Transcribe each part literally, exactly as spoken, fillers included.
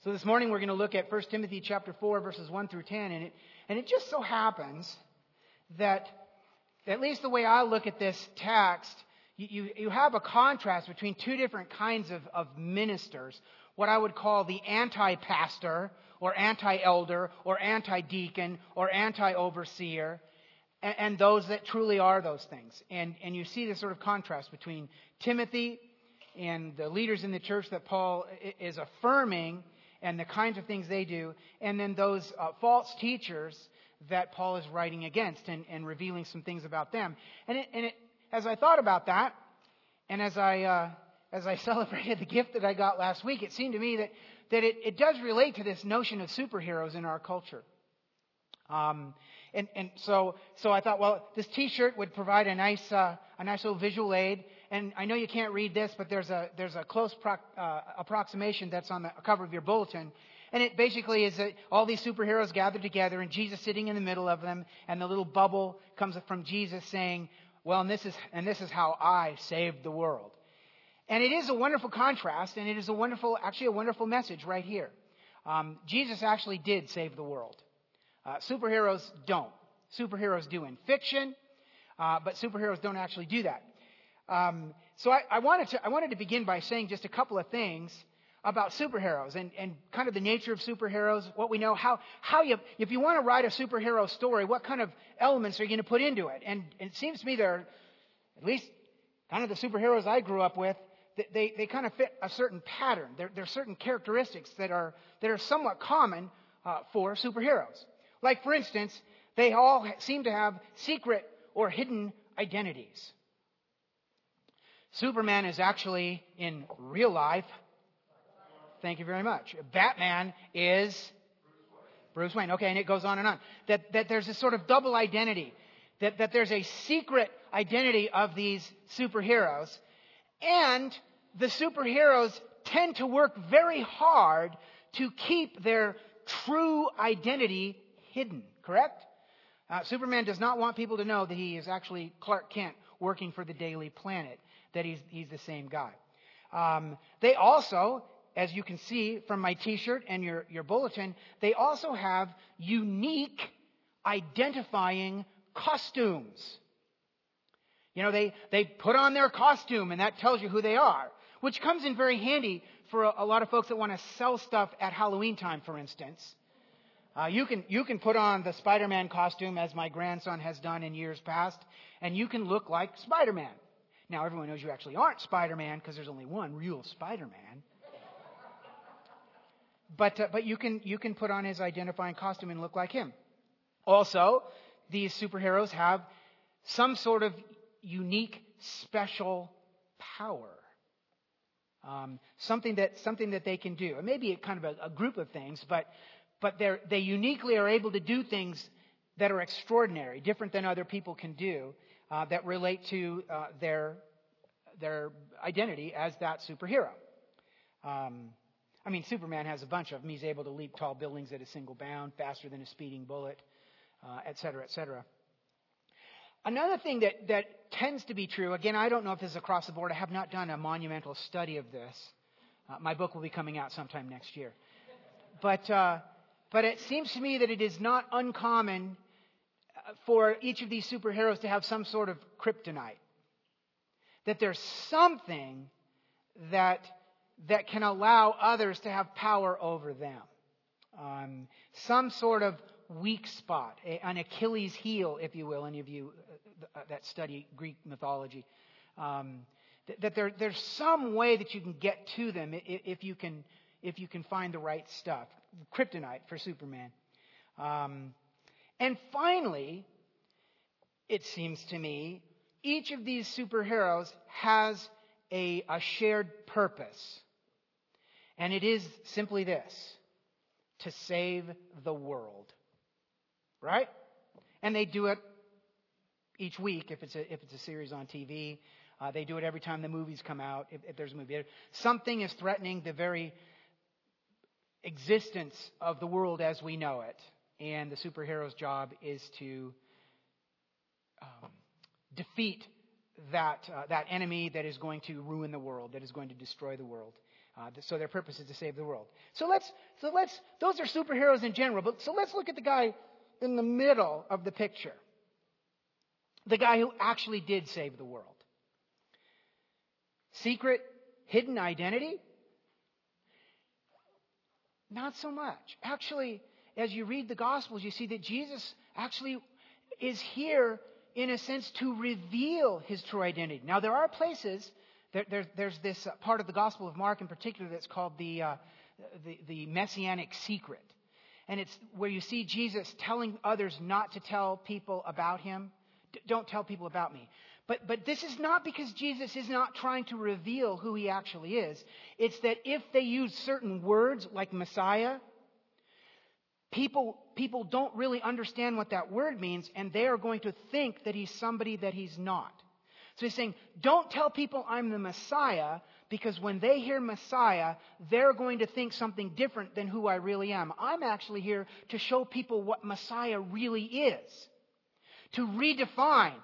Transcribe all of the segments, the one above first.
So this morning we're going to look at First Timothy chapter four, verses one through ten, and it and it just so happens that at least the way I look at this text, you you, you have a contrast between two different kinds of, of ministers, what I would call the anti-pastor or anti-elder or anti-deacon or anti-overseer, and, and those that truly are those things. And and you see this sort of contrast between Timothy and the leaders in the church that Paul is affirming, and the kinds of things they do, and then those uh, false teachers that Paul is writing against and, and revealing some things about them. And, it, and it, as I thought about that, and as I uh, as I celebrated the gift that I got last week, it seemed to me that that it, it does relate to this notion of superheroes in our culture. Um, and and so so I thought, well, this T-shirt would provide a nice uh, a nice little visual aid. And I know you can't read this, but there's a there's a close pro, uh, approximation that's on the cover of your bulletin. And it basically is that all these superheroes gathered together and Jesus sitting in the middle of them, and the little bubble comes from Jesus saying, well, and this is and this is how I saved the world. And it is a wonderful contrast, and it is a wonderful, actually a wonderful message right here. Um, Jesus actually did save the world. Uh, superheroes don't. Superheroes do in fiction, uh, but superheroes don't actually do that. Um, so I, I wanted to I wanted to begin by saying just a couple of things about superheroes and, and kind of the nature of superheroes, what we know, how how you if you want to write a superhero story, what kind of elements are you going to put into it? And, and it seems to me they're, at least kind of the superheroes I grew up with, they they kind of fit a certain pattern. There there are certain characteristics that are that are somewhat common uh, for superheroes. Like for instance, they all seem to have secret or hidden identities. Superman is actually in real life. Thank you very much. Batman is Bruce Wayne. Okay, and it goes on and on. That that there's this sort of double identity. That that there's a secret identity of these superheroes. And the superheroes tend to work very hard to keep their true identity hidden. Correct? Uh, Superman does not want people to know that he is actually Clark Kent working for the Daily Planet, that he's he's the same guy. Um, they also, as you can see from my T-shirt and your, your bulletin, they also have unique identifying costumes. You know, they, they put on their costume and that tells you who they are, which comes in very handy for a, a lot of folks that want to sell stuff at Halloween time, for instance. Uh, you can you can put on the Spider-Man costume, as my grandson has done in years past, and you can look like Spider-Man. Now, everyone knows you actually aren't Spider-Man because there's only one real Spider-Man. But uh, but you can you can put on his identifying costume and look like him. Also, these superheroes have some sort of unique, special power. Um, something that something that they can do. It may be kind of a, a group of things, but but they they uniquely are able to do things that are extraordinary, different than other people can do, uh, that relate to uh, their their identity as that superhero. Um, I mean, Superman has a bunch of them. He's able to leap tall buildings at a single bound, faster than a speeding bullet, uh, et cetera, et cetera. Another thing that, that tends to be true, again, I don't know if this is across the board. I have not done a monumental study of this. Uh, my book will be coming out sometime next year. But uh, but it seems to me that it is not uncommon for each of these superheroes to have some sort of kryptonite. That there's something that that can allow others to have power over them. Um, some sort of weak spot, a, an Achilles heel, if you will, any of you uh, that study Greek mythology. Um, th- that there, there's some way that you can get to them if, if you can if you can find the right stuff. Kryptonite for Superman. Um, and finally, it seems to me, each of these superheroes has a, a shared purpose. And it is simply this: to save the world. Right? And they do it each week if it's a, if it's a series on T V. Uh, they do it every time the movies come out, if, if there's a movie. Something is threatening the very existence of the world as we know it. And the superhero's job is to um, defeat that uh, that enemy that is going to ruin the world, that is going to destroy the world. Uh, so their purpose is to save the world. So let's, so let's, those are superheroes in general. But so let's look at the guy in the middle of the picture. The guy who actually did save the world. Secret, hidden identity? Not so much. Actually, as you read the Gospels, you see that Jesus actually is here, in a sense, to reveal his true identity. Now, there are places, there, there, there's this part of the Gospel of Mark in particular that's called the, uh, the, the Messianic Secret. And it's where you see Jesus telling others not to tell people about him. D- don't tell people about me. But, but this is not because Jesus is not trying to reveal who he actually is. It's that if they use certain words like Messiah, people, people don't really understand what that word means, and they are going to think that he's somebody that he's not. So he's saying, don't tell people I'm the Messiah, because when they hear Messiah, they're going to think something different than who I really am. I'm actually here to show people what Messiah really is. To redefine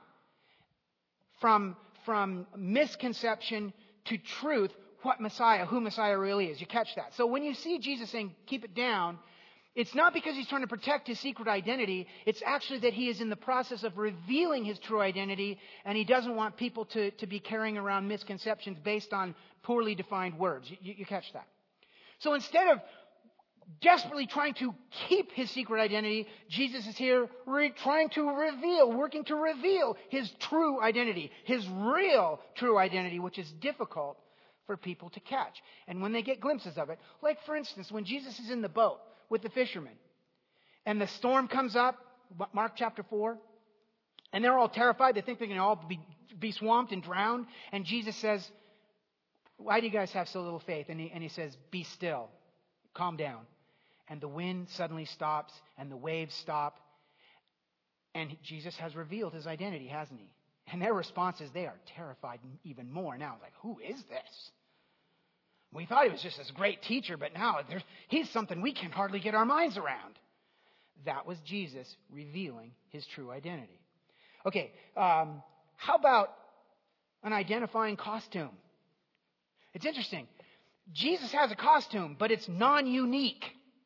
from, from misconception to truth what Messiah, who Messiah really is. You catch that? So when you see Jesus saying, keep it down, it's not because he's trying to protect his secret identity. It's actually that he is in the process of revealing his true identity, and he doesn't want people to, to be carrying around misconceptions based on poorly defined words. You, you catch that? So instead of desperately trying to keep his secret identity, Jesus is here re- trying to reveal, working to reveal his true identity, his real true identity, which is difficult for people to catch. And when they get glimpses of it, like for instance, when Jesus is in the boat with the fishermen, and the storm comes up, Mark chapter four, and they're all terrified. They think they're going to all be, be swamped and drowned. And Jesus says, why do you guys have so little faith? And he, and he says, be still, calm down. And the wind suddenly stops, and the waves stop. And Jesus has revealed his identity, hasn't he? And their response is they are terrified even more. Now, like, who is this? We thought he was just this great teacher, but now he's something we can hardly get our minds around. That was Jesus revealing his true identity. Okay, um, how about an identifying costume? It's interesting. Jesus has a costume, but it's non-unique.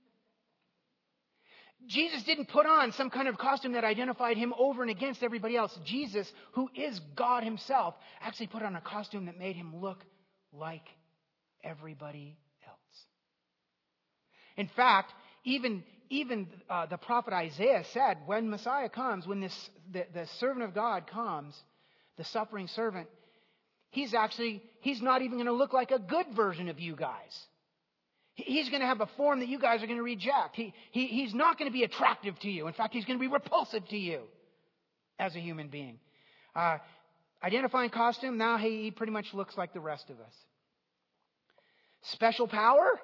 Jesus didn't put on some kind of costume that identified him over and against everybody else. Jesus, who is God himself, actually put on a costume that made him look like everybody else. In fact, even, even uh, the prophet Isaiah said, when Messiah comes, when this the, the servant of God comes, the suffering servant, he's actually, he's not even going to look like a good version of you guys. He's going to have a form that you guys are going to reject. He, he, he's not going to be attractive to you. In fact, he's going to be repulsive to you as a human being. Uh, identifying costume, now he, he pretty much looks like the rest of us. Special power?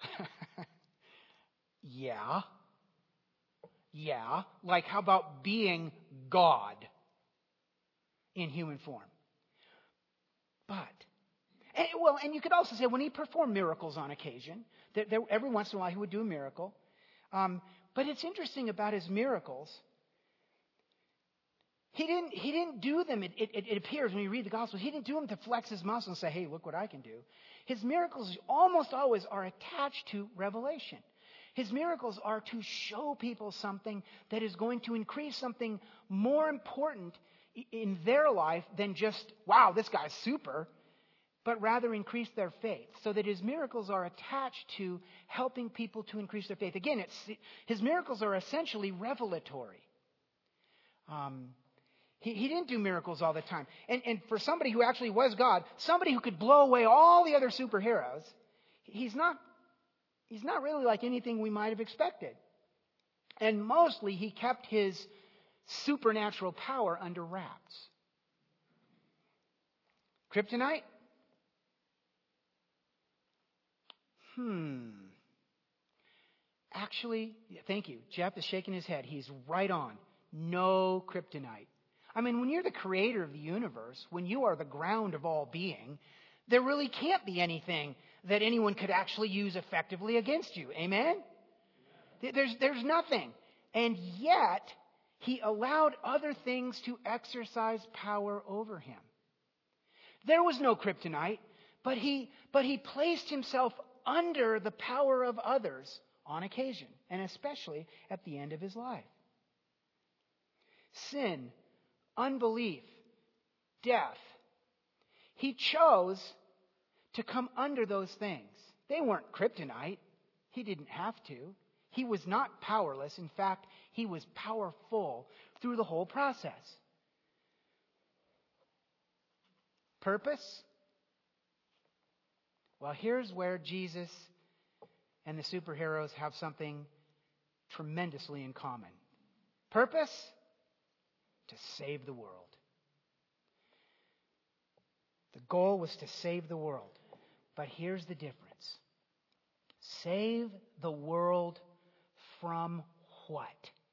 yeah. Yeah. Like, how about being God in human form? But, and, well, and you could also say when he performed miracles on occasion, that there, every once in a while he would do a miracle. Um, but it's interesting about his miracles. He didn't, he didn't do them, it, it, it appears when you read the Gospels, he didn't do them to flex his muscle and say, hey, look what I can do. His miracles almost always are attached to revelation. His miracles are to show people something that is going to increase something more important in their life than just, wow, this guy's super, but rather increase their faith. So that his miracles are attached to helping people to increase their faith. Again, it's, his miracles are essentially revelatory. Um, he, he didn't do miracles all the time. And, and for somebody who actually was God, somebody who could blow away all the other superheroes, he's not, he's not really like anything we might have expected. And mostly he kept his supernatural power under wraps. Kryptonite? Hmm. Actually, thank you. Jeff is shaking his head. He's right on. No kryptonite. I mean, when you're the creator of the universe, when you are the ground of all being, there really can't be anything that anyone could actually use effectively against you. Amen? There's, there's nothing. And yet, he allowed other things to exercise power over him. There was no kryptonite, but he, but he placed himself under the power of others on occasion, and especially at the end of his life. Sin, unbelief, death. He chose to come under those things. They weren't kryptonite. He didn't have to. He was not powerless. In fact, he was powerful through the whole process. Purpose? Well, here's where Jesus and the superheroes have something tremendously in common. Purpose? To save the world. The goal was to save the world. But here's the difference. Save the world from what?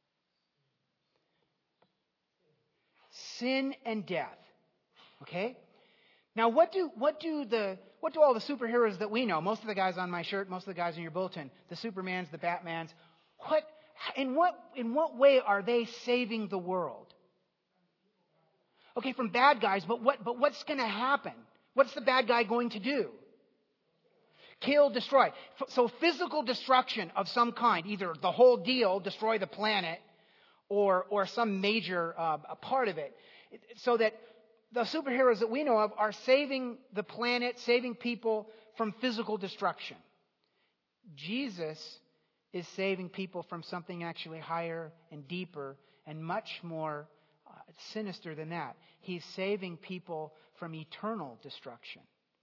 Sin and death. Okay? Now what do what do the what do all the superheroes that we know, most of the guys on my shirt, most of the guys in your bulletin, the Supermans, the Batmans, what in what in what way are they saving the world? Okay, from bad guys, but what but what's going to happen? What's the bad guy going to do? Kill, destroy. So physical destruction of some kind, either the whole deal, destroy the planet, or or some major uh, part of it, so that the superheroes that we know of are saving the planet, saving people from physical destruction. Jesus is saving people from something actually higher and deeper and much more uh, sinister than that. He's saving people from eternal destruction,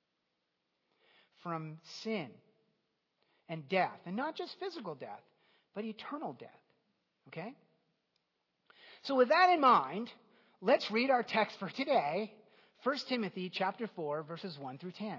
from sin and death, and not just physical death, but eternal death. Okay? So with that in mind, let's read our text for today, First Timothy chapter four, verses one through ten.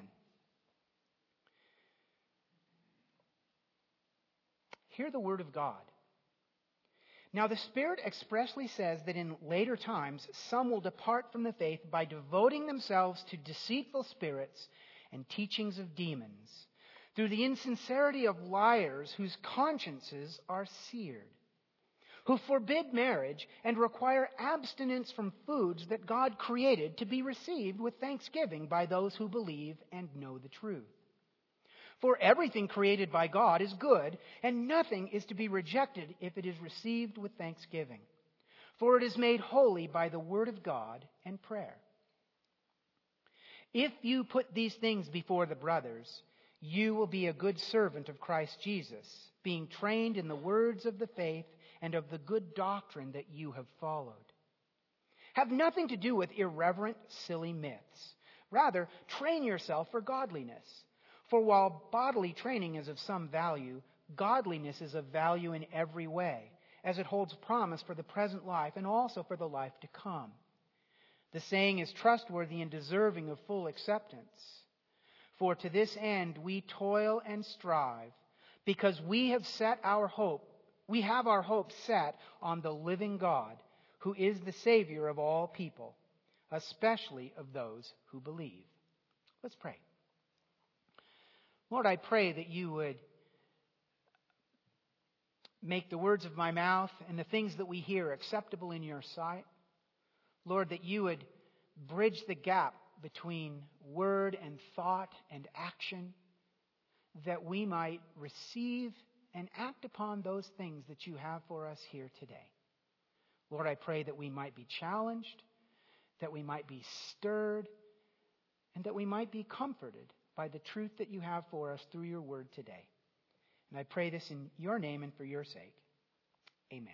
Hear the word of God. Now the Spirit expressly says that in later times some will depart from the faith by devoting themselves to deceitful spirits and teachings of demons, through the insincerity of liars whose consciences are seared, who forbid marriage and require abstinence from foods that God created to be received with thanksgiving by those who believe and know the truth. For everything created by God is good, and nothing is to be rejected if it is received with thanksgiving. For it is made holy by the word of God and prayer. If you put these things before the brothers, you will be a good servant of Christ Jesus, being trained in the words of the faith and of the good doctrine that you have followed. Have nothing to do with irreverent, silly myths. Rather, train yourself for godliness. For while bodily training is of some value, godliness is of value in every way, as it holds promise for the present life and also for the life to come. The saying is trustworthy and deserving of full acceptance. For to this end we toil and strive, because we have set our hope, we have our hope set on the living God, who is the Savior of all people, especially of those who believe. Let's pray. Lord, I pray that you would make the words of my mouth and the things that we hear acceptable in your sight. Lord, that you would bridge the gap between word and thought and action, that we might receive and act upon those things that you have for us here today. Lord, I pray that we might be challenged, that we might be stirred, and that we might be comforted by the truth that you have for us through your word today. And I pray this in your name and for your sake. Amen.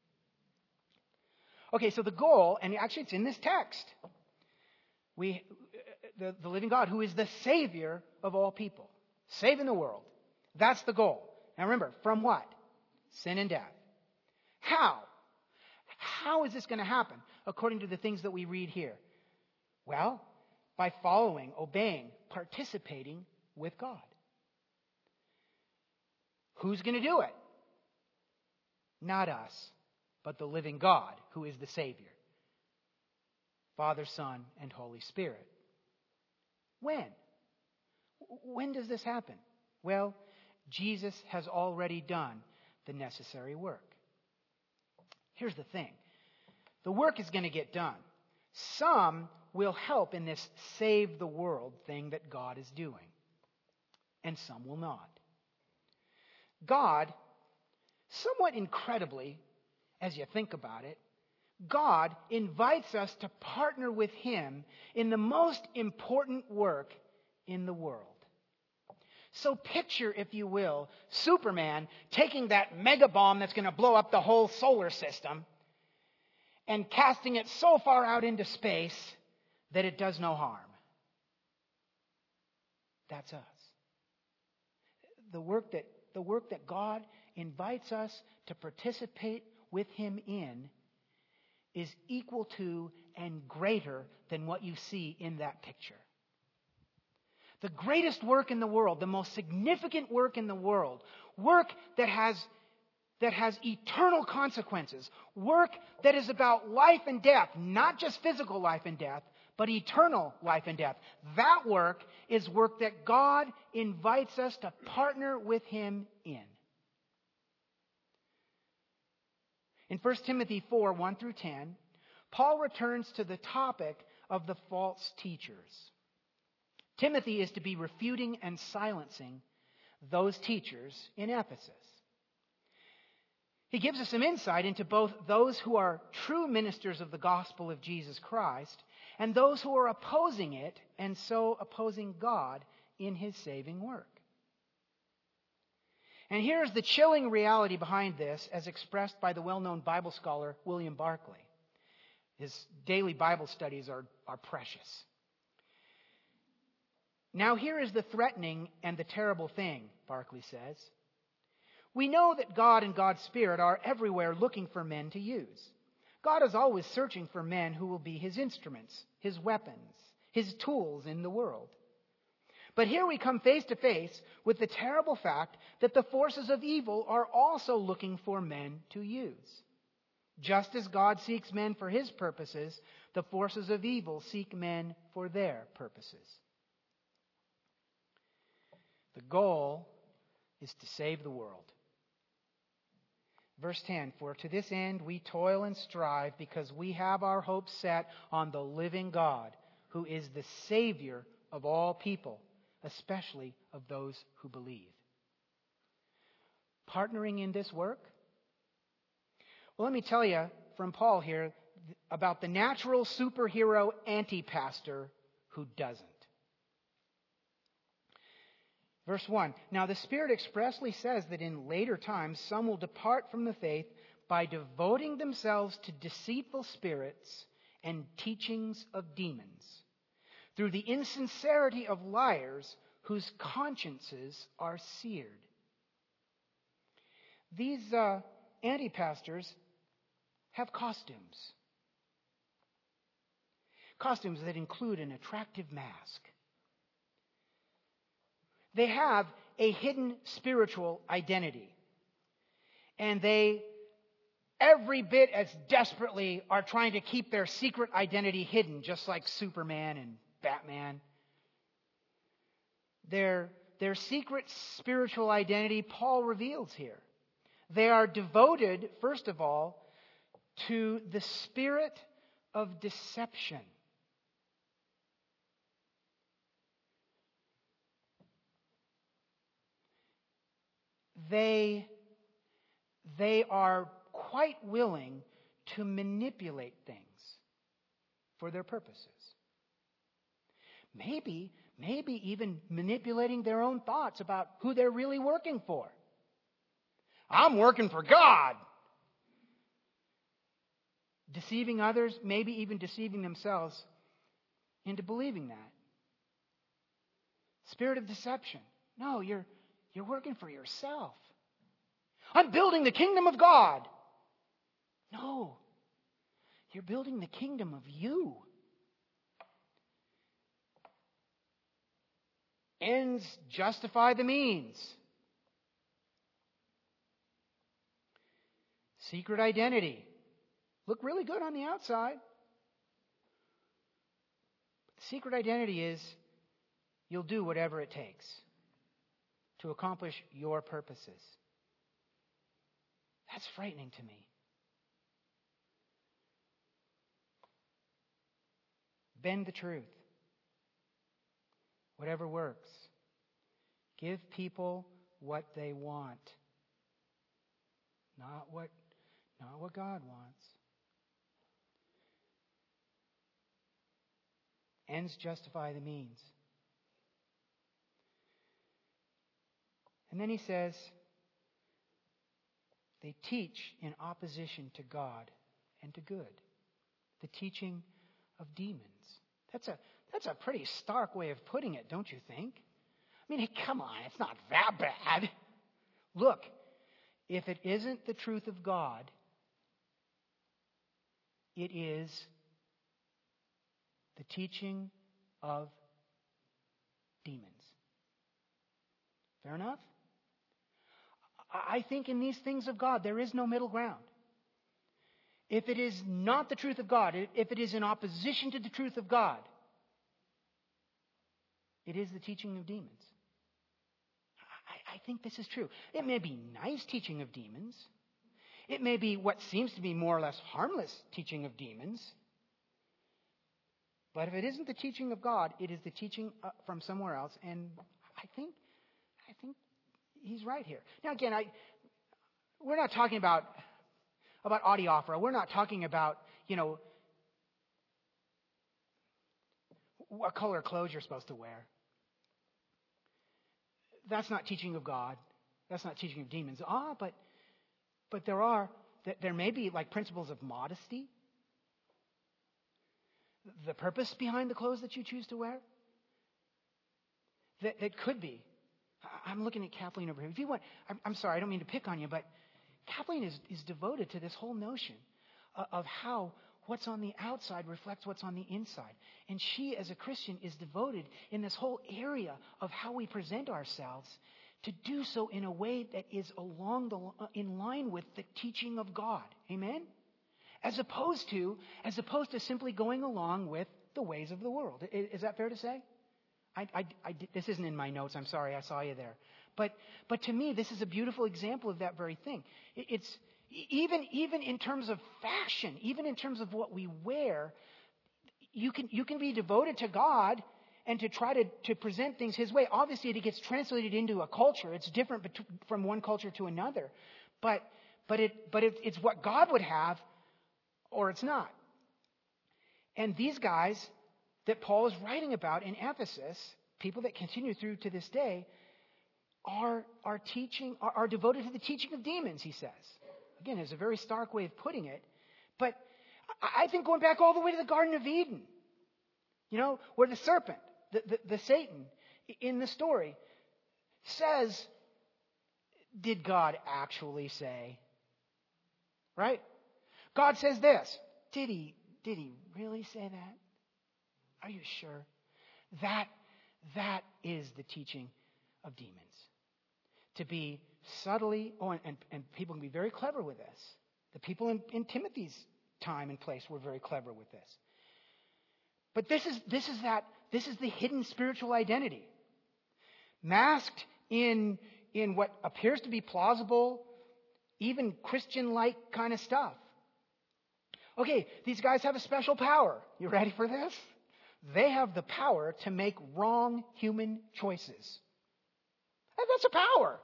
Okay, so the goal, and actually it's in this text, we, the, the living God, who is the Savior of all people, saving the world. That's the goal. Now remember, from what? Sin and death. How? How is this going to happen according to the things that we read here? Well, by following, obeying, participating with God. Who's going to do it? Not us, but the living God, who is the Savior. Father, Son, and Holy Spirit. When? When does this happen? Well, Jesus has already done the necessary work. Here's the thing. The work is going to get done. Some will help in this save the world thing that God is doing, and some will not. God, somewhat incredibly, as you think about it, God invites us to partner with Him in the most important work in the world. So picture, if you will, Superman taking that mega bomb that's going to blow up the whole solar system and casting it so far out into space that it does no harm. That's us. The work that, the work that God invites us to participate with Him in is equal to and greater than what you see in that picture. The greatest work in the world, the most significant work in the world, work that has, that has eternal consequences, work that is about life and death, not just physical life and death, but eternal life and death. That work is work that God invites us to partner with Him in. In First Timothy four, one through ten, Paul returns to the topic of the false teachers. Timothy is to be refuting and silencing those teachers in Ephesus. He gives us some insight into both those who are true ministers of the gospel of Jesus Christ and those who are opposing it and so opposing God in His saving work. And here's the chilling reality behind this as expressed by the well-known Bible scholar William Barclay. His daily Bible studies are, are precious. Now here is the threatening and the terrible thing, Barclay says. We know that God and God's Spirit are everywhere looking for men to use. God is always searching for men who will be His instruments, His weapons, His tools in the world. But here we come face to face with the terrible fact that the forces of evil are also looking for men to use. Just as God seeks men for His purposes, the forces of evil seek men for their purposes. The goal is to save the world. Verse ten, for to this end we toil and strive because we have our hope set on the living God, who is the Savior of all people, especially of those who believe. Partnering in this work? Well, let me tell you from Paul here about the natural superhero anti-pastor who doesn't. Verse one, now the Spirit expressly says that in later times some will depart from the faith by devoting themselves to deceitful spirits and teachings of demons, through the insincerity of liars whose consciences are seared. These uh, anti-pastors have costumes. Costumes that include an attractive mask. They have a hidden spiritual identity. And they, every bit as desperately, are trying to keep their secret identity hidden, just like Superman and Batman. Their, their secret spiritual identity, Paul reveals here. They are devoted, first of all, to the spirit of deception. They, they are quite willing to manipulate things for their purposes. Maybe, maybe even manipulating their own thoughts about who they're really working for. I'm working for God. Deceiving others, maybe even deceiving themselves into believing that. Spirit of deception. No, you're You're working for yourself. I'm building the kingdom of God. No. You're building the kingdom of you. Ends justify the means. Secret identity. Look really good on the outside. But the secret identity is you'll do whatever it takes to accomplish your purposes. That's frightening to me. Bend the truth. Whatever works. Give people what they want. Not what, not what God wants. Ends justify the means. And then he says, they teach in opposition to God and to good. The teaching of demons. That's a, that's a pretty stark way of putting it, don't you think? I mean, come on, it's not that bad. Look, if it isn't the truth of God, it is the teaching of demons. Fair enough? I think in these things of God, there is no middle ground. If it is not the truth of God, if it is in opposition to the truth of God, it is the teaching of demons. I, I think this is true. It may be nice teaching of demons. It may be what seems to be more or less harmless teaching of demons. But if it isn't the teaching of God, it is the teaching uh, from somewhere else. And I think, I think he's right here. Now again, I, we're not talking about, about audiophora. We're not talking about, you know, what color clothes you're supposed to wear. That's not teaching of God. That's not teaching of demons. Ah, but, but there are, there may be like principles of modesty. The purpose behind the clothes that you choose to wear. That, that could be. I'm looking at Kathleen over here. If you want, I'm, I'm sorry, I don't mean to pick on you, but Kathleen is, is devoted to this whole notion of, of how what's on the outside reflects what's on the inside. And she, as a Christian, is devoted in this whole area of how we present ourselves to do so in a way that is along the in line with the teaching of God. Amen? As opposed to, as opposed to simply going along with the ways of the world. Is, is that fair to say? I, I, I, this isn't in my notes. I'm sorry. I saw you there. But, but to me, this is a beautiful example of that very thing. It, it's even, even in terms of fashion, even in terms of what we wear, you can, you can be devoted to God and to try to, to present things His way. Obviously, it gets translated into a culture. It's different bet- from one culture to another. But, but it, but it, it's what God would have, or it's not. And these guys that Paul is writing about in Ephesus, people that continue through to this day, are, are teaching, are, are devoted to the teaching of demons, he says. Again, it's a very stark way of putting it. But I think going back all the way to the Garden of Eden, you know, where the serpent, the, the, the Satan in the story says, did God actually say? Right? God says this. Did he, did he really say that? Are you sure? That, that is the teaching of demons. To be subtly, oh, and, and, and people can be very clever with this. The people in, in Timothy's time and place were very clever with this. But this is, this is that, this is the hidden spiritual identity. Masked in, in what appears to be plausible, even Christian-like kind of stuff. Okay, these guys have a special power. You ready for this? They have the power to make wrong human choices. And that's a power.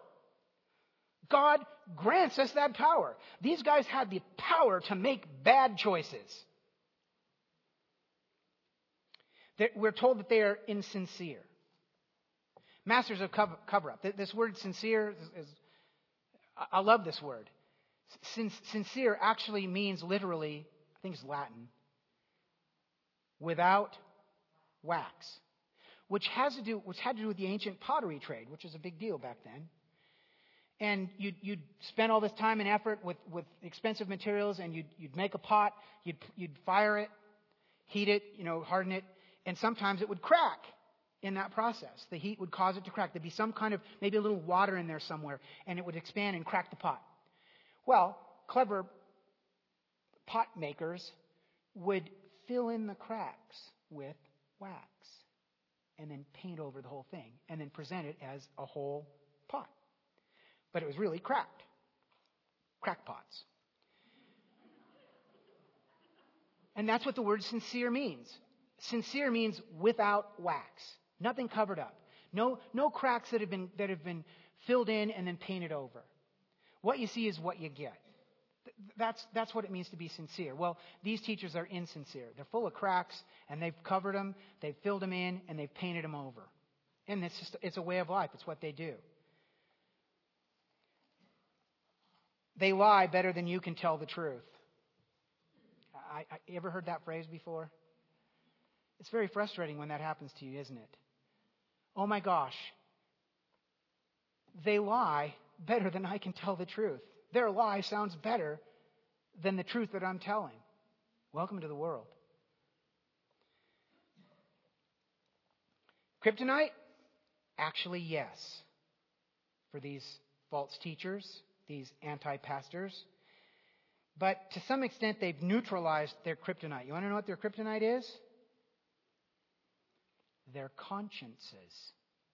God grants us that power. These guys had the power to make bad choices. We're told that they are insincere. Masters of cover-up. This word sincere is, is I love this word. Sin, sincere actually means literally, I think it's Latin, without wax, which has to do, which had to do with the ancient pottery trade, which was a big deal back then. And you'd, you'd spend all this time and effort with, with expensive materials, and you'd, you'd make a pot, you'd, you'd fire it, heat it, you know, harden it, and sometimes it would crack in that process. The heat would cause it to crack. There'd be some kind of, maybe a little water in there somewhere, and it would expand and crack the pot. Well, clever pot makers would fill in the cracks with wax and then paint over the whole thing and then present it as a whole pot. But it was really cracked. Crackpots. And that's what the word sincere means. sincere means without wax. Nothing covered up. No, no cracks that have been, that have been filled in and then painted over. What you see is what you get. That's, that's what it means to be sincere. Well, these teachers are insincere. They're full of cracks, and they've covered them, they've filled them in, and they've painted them over. And it's just, it's a way of life. It's what they do. They lie better than you can tell the truth. I, I, you ever heard that phrase before? It's very frustrating when that happens to you, isn't it? Oh my gosh. They lie better than I can tell the truth. Their lie sounds better than the truth that I'm telling. Welcome to the world. Kryptonite? Actually, yes. For these false teachers, these anti-pastors. But to some extent, they've neutralized their kryptonite. You want to know what their kryptonite is? Their consciences.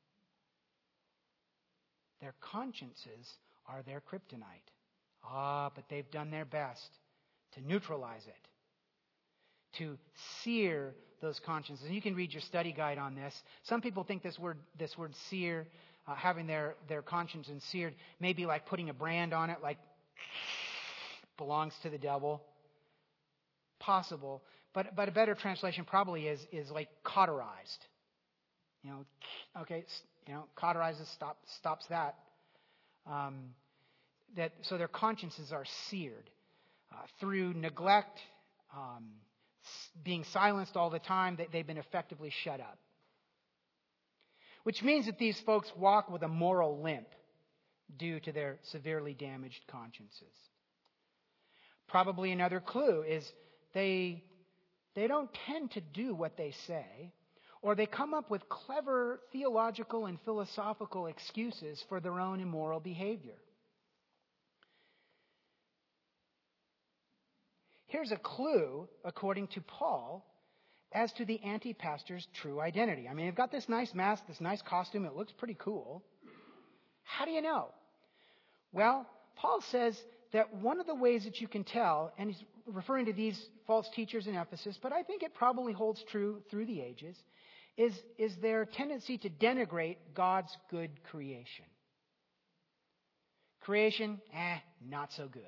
Their consciences are their kryptonite. Ah, but they've done their best to neutralize it, to sear those consciences. And you can read your study guide on this. Some people think this word, this word sear, uh, having their, their conscience seared, may be like putting a brand on it, like belongs to the devil. Possible, but but a better translation probably is is like cauterized. You know, okay, you know, cauterizes stop stops that. Um, that so their consciences are seared uh, through neglect, um, s- being silenced all the time. That they've been effectively shut up, which means that these folks walk with a moral limp due to their severely damaged consciences. Probably another clue is they they don't tend to do what they say, or they come up with clever theological and philosophical excuses for their own immoral behavior. Here's a clue, according to Paul, as to the anti-pastor's true identity. I mean, they've got this nice mask, this nice costume. It looks pretty cool. How do you know? Well, Paul says that one of the ways that you can tell, and he's referring to these false teachers in Ephesus, but I think it probably holds true through the ages, is, is their tendency to denigrate God's good creation. Creation, eh, not so good.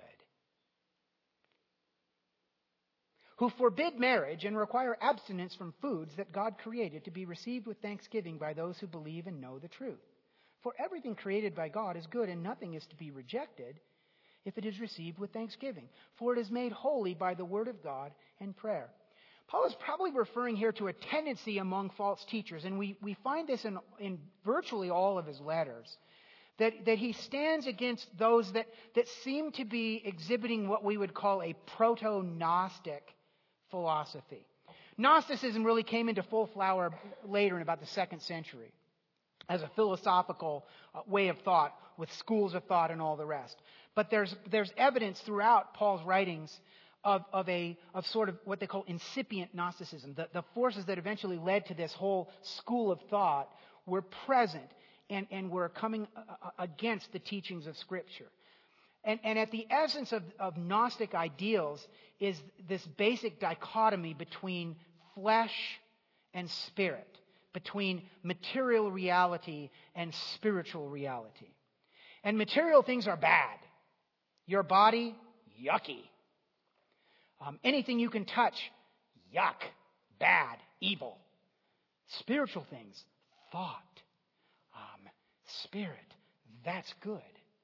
Who forbid marriage and require abstinence from foods that God created to be received with thanksgiving by those who believe and know the truth. For everything created by God is good, and nothing is to be rejected if it is received with thanksgiving. For it is made holy by the word of God and prayer. Paul is probably referring here to a tendency among false teachers, and we, we find this in, in virtually all of his letters, that, that he stands against those that, that seem to be exhibiting what we would call a proto-Gnostic philosophy. Gnosticism really came into full flower later in about the second century as a philosophical uh, way of thought with schools of thought and all the rest. But there's there's evidence throughout Paul's writings of, of a of sort of what they call incipient Gnosticism. The, the forces that eventually led to this whole school of thought were present and, and were coming uh, against the teachings of Scripture. And, and at the essence of, of Gnostic ideals is this basic dichotomy between flesh and spirit, between material reality and spiritual reality. And material things are bad. Your body, yucky. Um, anything you can touch, yuck, bad, evil. Spiritual things, thought, um, spirit, that's good.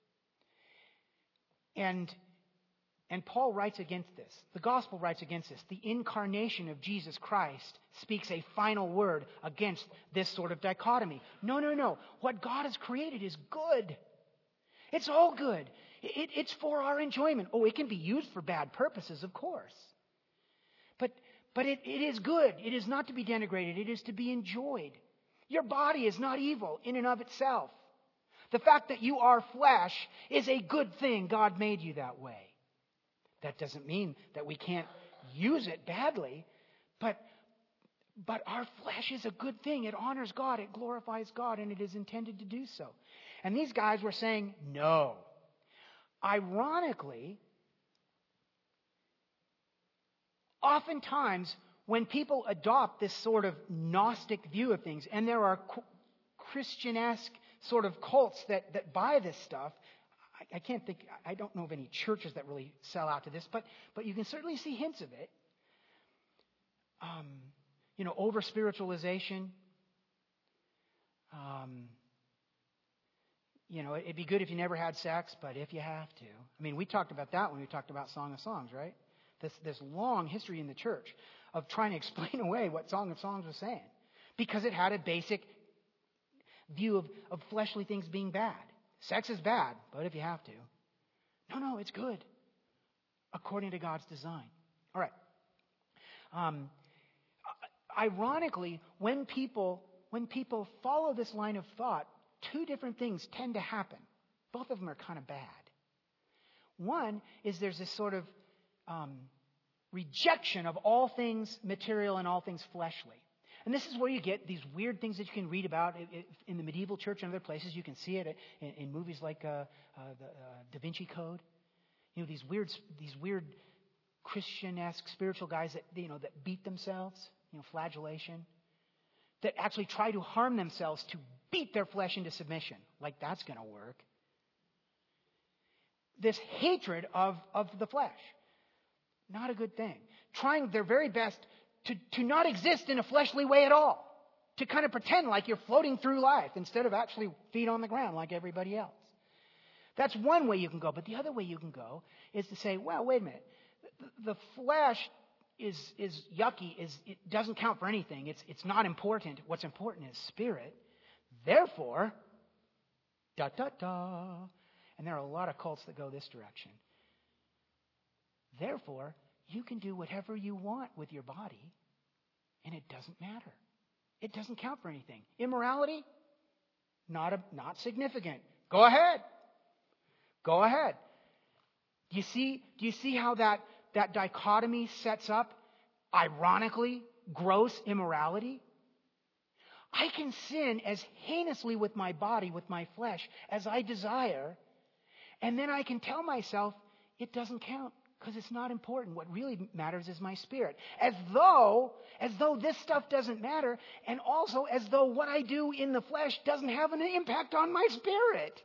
And, and Paul writes against this. The gospel writes against this. The incarnation of Jesus Christ speaks a final word against this sort of dichotomy. No, no, no. What God has created is good. It's all good. It, it's for our enjoyment. Oh, it can be used for bad purposes, of course. But, but it, it is good. It is not to be denigrated. It is to be enjoyed. Your body is not evil in and of itself. The fact that you are flesh is a good thing. God made you that way. That doesn't mean that we can't use it badly, but, but our flesh is a good thing. It honors God, it glorifies God, and it is intended to do so. And these guys were saying, no. Ironically, oftentimes when people adopt this sort of Gnostic view of things, and there are Christian-esque sort of cults that, that buy this stuff, I, I can't think, I don't know of any churches that really sell out to this, but, but you can certainly see hints of it. Um, you know, over-spiritualization. Um, you know, it'd be good if you never had sex, but if you have to. I mean, we talked about that when we talked about Song of Songs, right? This, this long history in the church of trying to explain away what Song of Songs was saying. Because it had a basic view of, of fleshly things being bad. Sex is bad, but if you have to. No, no, it's good. According to God's design. All right. Um, ironically, when people, when people follow this line of thought, two different things tend to happen. Both of them are kind of bad. One is there's this sort of um, rejection of all things material and all things fleshly. And this is where you get these weird things that you can read about in the medieval church and other places. You can see it in, in movies like uh, uh, the uh, Da Vinci Code. You know, these weird, these weird Christian-esque spiritual guys that you know that beat themselves. You know, flagellation. That actually try to harm themselves to beat their flesh into submission. Like that's going to work. This hatred of, of the flesh. Not a good thing. Trying their very best to, to not exist in a fleshly way at all. To kind of pretend like you're floating through life instead of actually feet on the ground like everybody else. That's one way you can go. But the other way you can go is to say, well, wait a minute. The, the flesh is is yucky. Is it doesn't count for anything. It's it's not important. What's important is spirit. Therefore, da da da. And there are a lot of cults that go this direction. Therefore, you can do whatever you want with your body, and it doesn't matter. It doesn't count for anything. Immorality, not a, not significant. Go ahead. Go ahead. Do you see? Do you see how that that dichotomy sets up? Ironically, gross immorality. I can sin as heinously with my body, with my flesh, as I desire, and then I can tell myself it doesn't count. Because it's not important. What really matters is my spirit. As though, as though this stuff doesn't matter, and also as though what I do in the flesh doesn't have an impact on my spirit.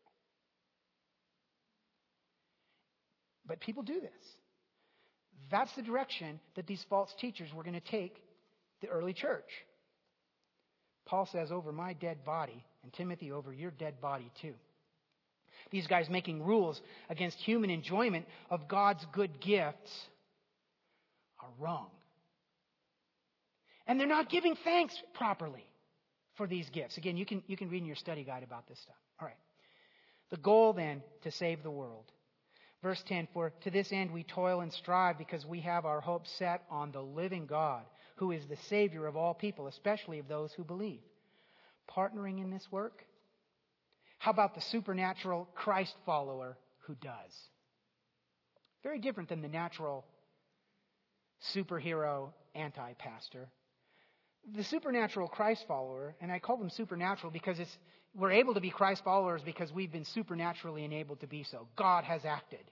But people do this. That's the direction that these false teachers were going to take the early church. Paul says, over my dead body, and Timothy, over your dead body too. These guys making rules against human enjoyment of God's good gifts are wrong. And they're not giving thanks properly for these gifts. Again, you can, you can read in your study guide about this stuff. All right. The goal then, to save the world. Verse ten, for to this end we toil and strive because we have our hope set on the living God, who is the Savior of all people, especially of those who believe. Partnering in this work? How about the supernatural Christ follower who does? Very different than the natural superhero anti-pastor. The supernatural Christ follower, and I call them supernatural because it's we're able to be Christ followers because we've been supernaturally enabled to be so. God has acted.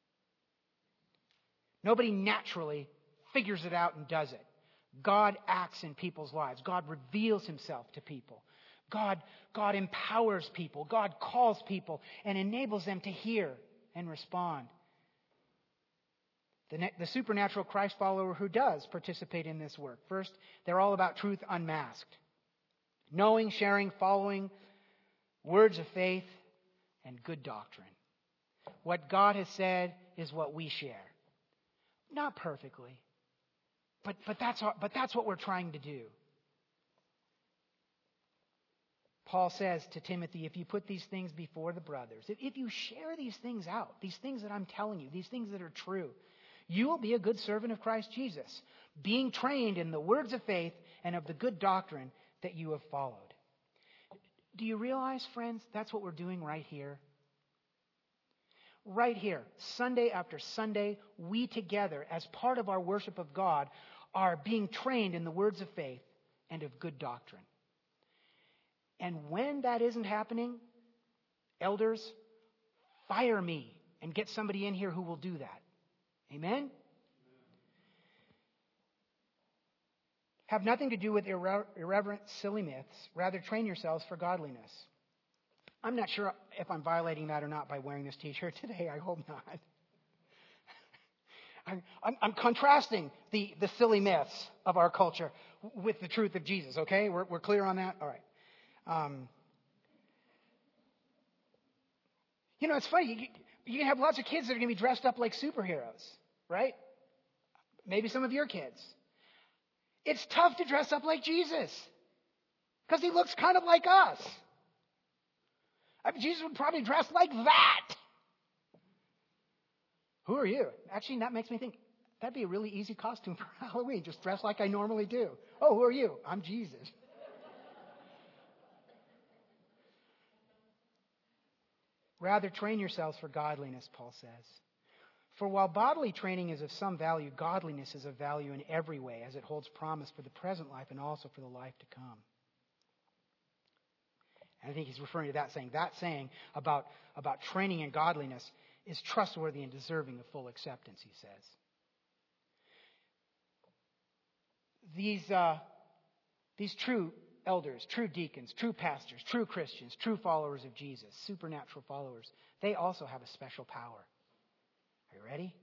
Nobody naturally figures it out and does it. God acts in people's lives. God reveals himself to people. God, God empowers people. God calls people and enables them to hear and respond. The, the supernatural Christ follower who does participate in this work. First, they're all about truth unmasked. Knowing, sharing, following words of faith and good doctrine. What God has said is what we share. Not perfectly, but, but, that's, our, but that's what we're trying to do. Paul says to Timothy, if you put these things before the brothers, if, if you share these things out, these things that I'm telling you, these things that are true, you will be a good servant of Christ Jesus, being trained in the words of faith and of the good doctrine that you have followed. Do you realize, friends, that's what we're doing right here? Right here, Sunday after Sunday, we together, as part of our worship of God, are being trained in the words of faith and of good doctrine. And when that isn't happening, elders, fire me and get somebody in here who will do that. Amen? have nothing to do with irre- irreverent, silly myths. Rather, train yourselves for godliness. I'm not sure if I'm violating that or not by wearing this t-shirt today. I hope not. I'm, I'm, I'm contrasting the, the silly myths of our culture with the truth of Jesus, okay? We're, we're clear on that? All right. Um, you know, it's funny. You, you can have lots of kids that are going to be dressed up like superheroes, right? Maybe some of your kids. It's tough to dress up like Jesus because he looks kind of like us. I mean, Jesus would probably dress like that. Who are you? Actually, that makes me think, that'd be a really easy costume for Halloween. Just dress like I normally do. Oh, who are you? I'm Jesus. Rather, train yourselves for godliness, Paul says. For while bodily training is of some value, godliness is of value in every way, as it holds promise for the present life and also for the life to come. And I think he's referring to that saying. That saying about, about training in godliness is trustworthy and deserving of full acceptance, he says. These, uh, these true elders, true deacons, true pastors, true Christians, true followers of Jesus, supernatural followers, they also have a special power. Are you ready?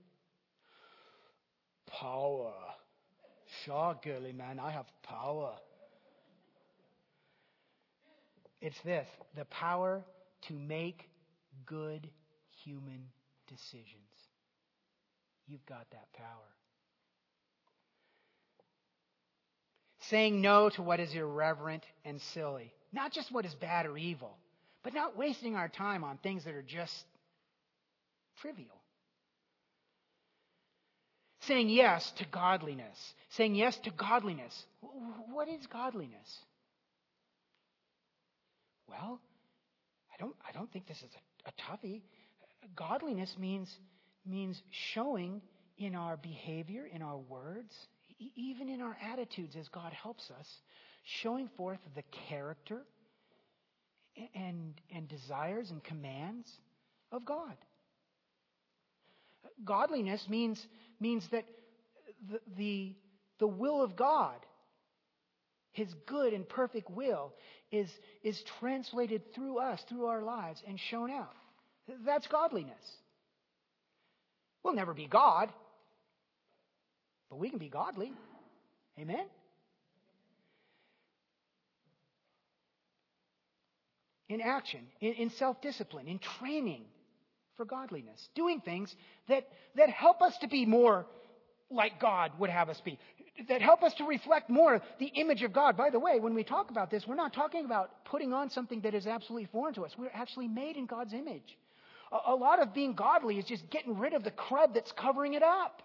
Power. Sure, girly man, I have power. It's this, the power to make good human decisions. You've got that power. Saying no to what is irreverent and silly. Not just what is bad or evil, but not wasting our time on things that are just trivial. Saying yes to godliness. Saying yes to godliness. What is godliness? Well, I don't I don't think this is a, a toughie. Godliness means means showing in our behavior, in our words, e- even in our attitudes as God helps us, showing forth the character and and desires and commands of God. Godliness means means that the, the, the will of God, His good and perfect will, is, is translated through us, through our lives, and shown out. That's godliness. We'll never be God, but we can be godly. Amen? In action, in, in self-discipline, in training for godliness. Doing things that, that help us to be more like God would have us be. That help us to reflect more the image of God. By the way, when we talk about this, we're not talking about putting on something that is absolutely foreign to us. We're actually made in God's image. A, a lot of being godly is just getting rid of the crud that's covering it up.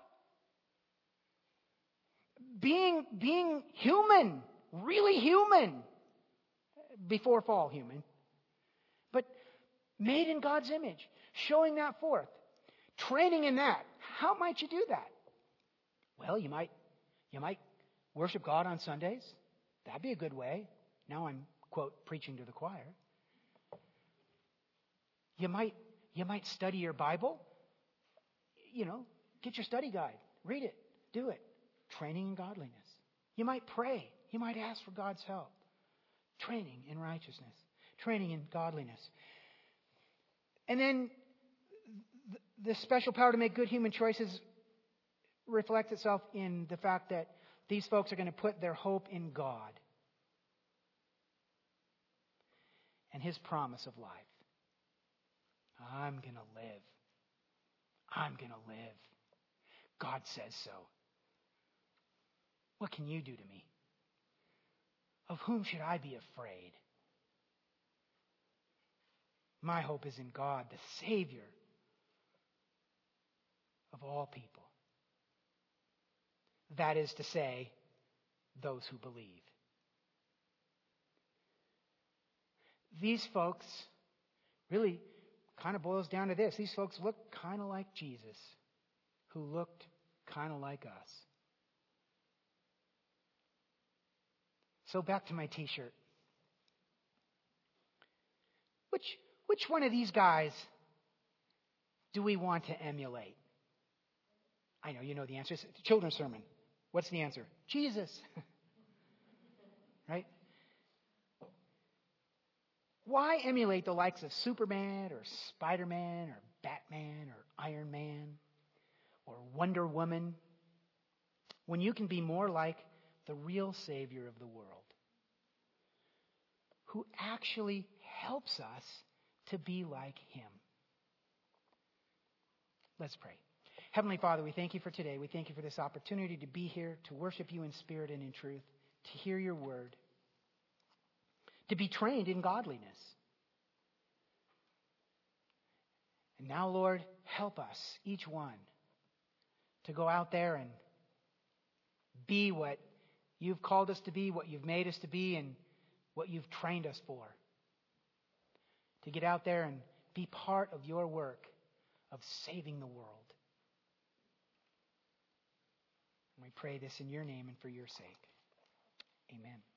Being, being human, really human, before fall human, but made in God's image. Showing that forth. Training in that. How might you do that? Well, you might you might worship God on Sundays. That'd be a good way. Now I'm, quote, preaching to the choir. You might you might study your Bible. You know, get your study guide. Read it. Do it. Training in godliness. You might pray. You might ask for God's help. Training in righteousness. Training in godliness. And then the special power to make good human choices reflects itself in the fact that these folks are going to put their hope in God and His promise of life. I'm going to live. I'm going to live. God says so. What can you do to me? Of whom should I be afraid? My hope is in God, the Savior of all people. That is to say, those who believe. These folks really kind of boils down to this. These folks look kind of like Jesus, who looked kind of like us. So back to my t-shirt. Which, which one of these guys do we want to emulate? I know you know the answer. It's a children's sermon. What's the answer? Jesus. Why emulate the likes of Superman or Spider-Man or Batman or Iron Man or Wonder Woman when you can be more like the real Savior of the world, who actually helps us to be like Him? Let's pray. Heavenly Father, we thank You for today. We thank You for this opportunity to be here, to worship You in spirit and in truth, to hear Your word, to be trained in godliness. And now, Lord, help us, each one, to go out there and be what You've called us to be, what You've made us to be, and what You've trained us for. To get out there and be part of Your work of saving the world. And we pray this in Your name and for Your sake. Amen.